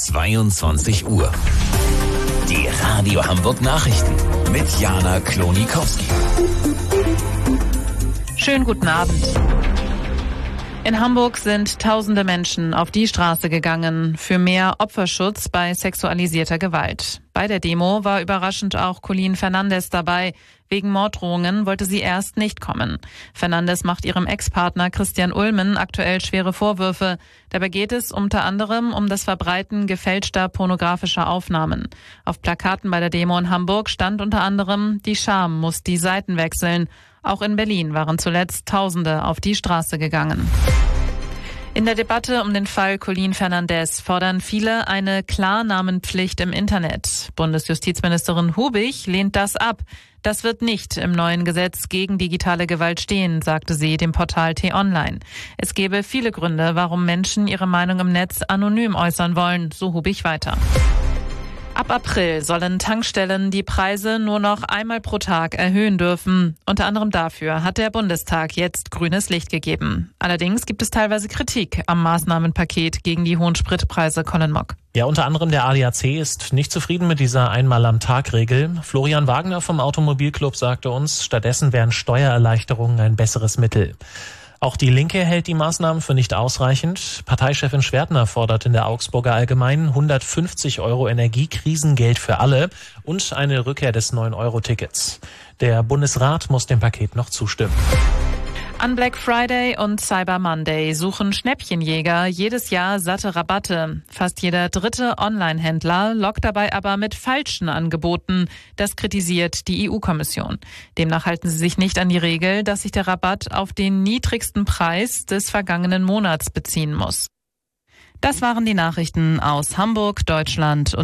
22 Uhr. Die Radio Hamburg Nachrichten mit Jana Klonikowski. Schönen guten Abend. In Hamburg sind tausende Menschen auf die Straße gegangen für mehr Opferschutz bei sexualisierter Gewalt. Bei der Demo war überraschend auch Colleen Fernandes dabei. Wegen Morddrohungen wollte sie erst nicht kommen. Fernandes macht ihrem Ex-Partner Christian Ulmen aktuell schwere Vorwürfe. Dabei geht es unter anderem um das Verbreiten gefälschter pornografischer Aufnahmen. Auf Plakaten bei der Demo in Hamburg stand unter anderem: Die Scham muss die Seiten wechseln. Auch in Berlin waren zuletzt Tausende auf die Straße gegangen. In der Debatte um den Fall Colleen Fernandes fordern viele eine Klarnamenpflicht im Internet. Bundesjustizministerin Hubig lehnt das ab. Das wird nicht im neuen Gesetz gegen digitale Gewalt stehen, sagte sie dem Portal T-Online. Es gebe viele Gründe, warum Menschen ihre Meinung im Netz anonym äußern wollen, so Hubig weiter. Ab April sollen Tankstellen die Preise nur noch einmal pro Tag erhöhen dürfen. Unter anderem dafür hat der Bundestag jetzt grünes Licht gegeben. Allerdings gibt es teilweise Kritik am Maßnahmenpaket gegen die hohen Spritpreise. Colin Mock. Ja, unter anderem der ADAC ist nicht zufrieden mit dieser Einmal-am-Tag-Regel. Florian Wagner vom Automobilclub sagte uns, stattdessen wären Steuererleichterungen ein besseres Mittel. Auch die Linke hält die Maßnahmen für nicht ausreichend. Parteichefin Schwertner fordert in der Augsburger Allgemeinen 150 € Energiekrisengeld für alle und eine Rückkehr des 9-Euro-Tickets. Der Bundesrat muss dem Paket noch zustimmen. An Black Friday und Cyber Monday suchen Schnäppchenjäger jedes Jahr satte Rabatte. Fast jeder dritte Online-Händler lockt dabei aber mit falschen Angeboten. Das kritisiert die EU-Kommission. Demnach halten sie sich nicht an die Regel, dass sich der Rabatt auf den niedrigsten Preis des vergangenen Monats beziehen muss. Das waren die Nachrichten aus Hamburg, Deutschland und